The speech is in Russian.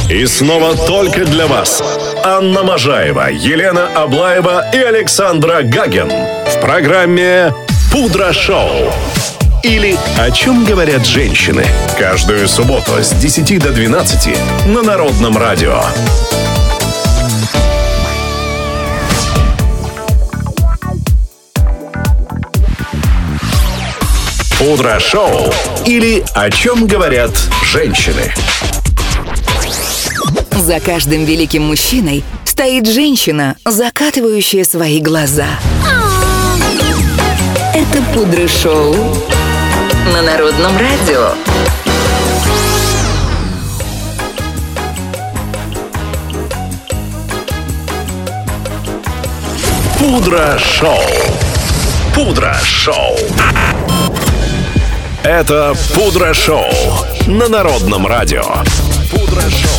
И снова только для вас Анна Можаева, Елена Аблаева и Александра Гагин в программе «Пудра-шоу». Или «О чем говорят женщины». Каждую субботу с 10 до 12 на Народном радио. «Пудра-шоу» или «О чем говорят женщины». За каждым великим мужчиной стоит женщина, закатывающая свои глаза. Это «Пудра-шоу» на Народном радио. Пудра-шоу. Пудра-шоу. Это «Пудра-шоу» на Народном радио. Пудра-шоу.